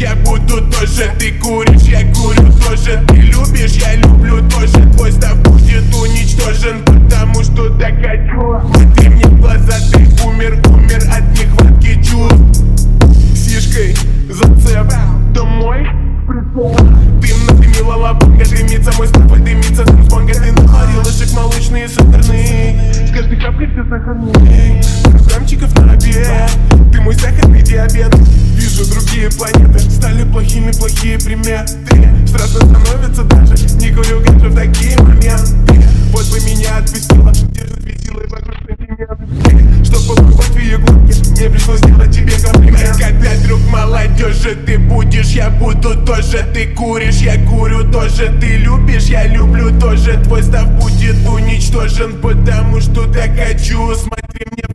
я буду тоже. Ты куришь, я курю тоже. Ты любишь, я люблю тоже. Твой став будет уничтожен, потому что так хочу. Смотри мне в глаза, ты умер от нехватки чувств. Сишкой зацеп, домой пришел. Дым надымила лапонга, дымится мой стопой, дымится спонга. Ты наварил ложек молочные сахарные, с каждой каплей все сахарные. Граммчиков на обед, ты мой сахарный диабет. Вижу другие планеты, стали плохими плохие приметы. Страшно становится даже, не курю гаджет в такие моменты. Вот бы меня отпустила, держит веселой вокруг сантиметры. Чтоб побывать в ее глотке, мне пришлось делать тебе комплимент. Когда друг молодежи, ты будешь, я буду тоже. Ты куришь, я курю тоже. Ты любишь, я люблю тоже. Твой став будет уничтожен, потому что так хочу. Смотри мне